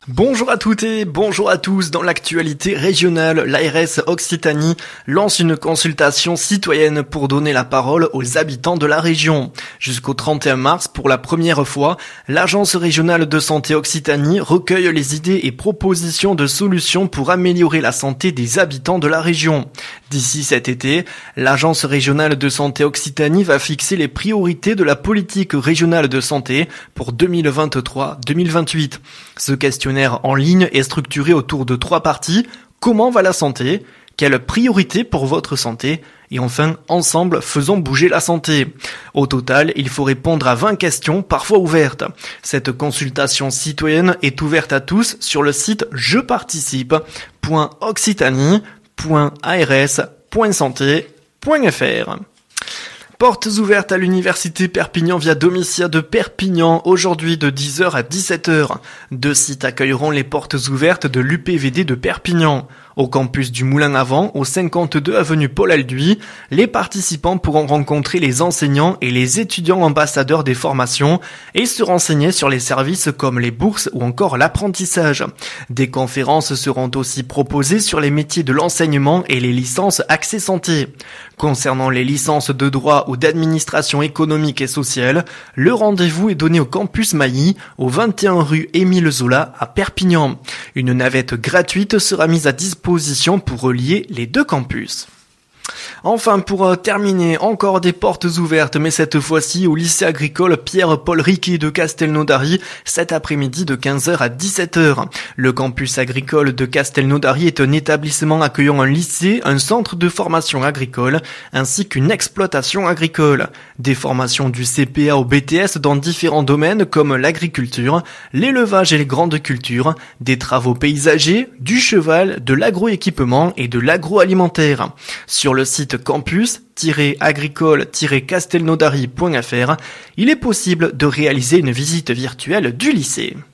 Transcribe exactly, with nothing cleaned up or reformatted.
Bonjour à toutes et bonjour à tous. Dans l'actualité régionale, l'A R S Occitanie lance une consultation citoyenne pour donner la parole aux habitants de la région. Jusqu'au trente et un mars, pour la première fois, l'Agence régionale de santé Occitanie recueille les idées et propositions de solutions pour améliorer la santé des habitants de la région. D'ici cet été, l'Agence régionale de santé Occitanie va fixer les priorités de la politique régionale de santé pour deux mille vingt-trois deux mille vingt-huit. Ce questionnaire en ligne est structuré autour de trois parties. Comment va la santé? Quelle priorité pour votre santé? Et enfin, ensemble, faisons bouger la santé. Au total, il faut répondre à vingt questions, parfois ouvertes. Cette consultation citoyenne est ouverte à tous sur le site je participe point occitanie point a r s point santé point f r. Portes ouvertes à l'université Perpignan via Domitia de Perpignan, aujourd'hui de dix heures à dix-sept heures. Deux sites accueilleront les portes ouvertes de l'U P V D de Perpignan. Au campus du Moulin à Vent, au cinquante-deux avenue Paul Alduy, les participants pourront rencontrer les enseignants et les étudiants ambassadeurs des formations et se renseigner sur les services comme les bourses ou encore l'apprentissage. Des conférences seront aussi proposées sur les métiers de l'enseignement et les licences accès santé. Concernant les licences de droit ou d'administration économique et sociale, le rendez-vous est donné au campus Mailly, au vingt et un rue Émile Zola à Perpignan. Une navette gratuite sera mise à disposition pour relier les deux campus. Enfin, pour terminer, encore des portes ouvertes, mais cette fois-ci au lycée agricole Pierre-Paul Riquet de Castelnaudary, cet après-midi de quinze heures à dix-sept heures. Le campus agricole de Castelnaudary est un établissement accueillant un lycée, un centre de formation agricole, ainsi qu'une exploitation agricole. Des formations du C P A au B T S dans différents domaines comme l'agriculture, l'élevage et les grandes cultures, des travaux paysagers, du cheval, de l'agroéquipement et de l'agroalimentaire. Sur le site campus tiret agricole tiret castelnaudary point f r, il est possible de réaliser une visite virtuelle du lycée.